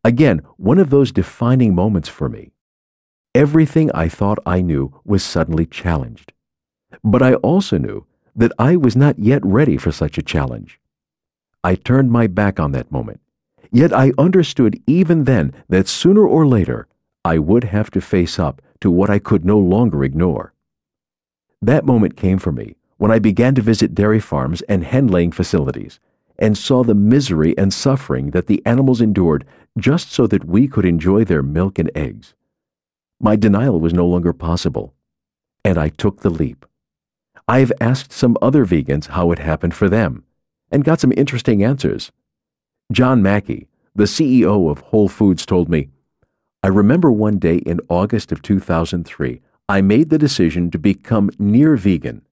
Again, one of those defining moments for me. Everything I thought I knew was suddenly challenged. But I also knew that I was not yet ready for such a challenge. I turned my back on that moment, yet I understood even then that sooner or later I would have to face up to what I could no longer ignore. That moment came for me when I began to visit dairy farms and hen-laying facilities and saw the misery and suffering that the animals endured just so that we could enjoy their milk and eggs. My denial was no longer possible, and I took the leap. I have asked some other vegans how it happened for them, and got some interesting answers. John Mackey, the CEO of Whole Foods, told me, "I remember one day in August of 2003, I made the decision to become near vegan,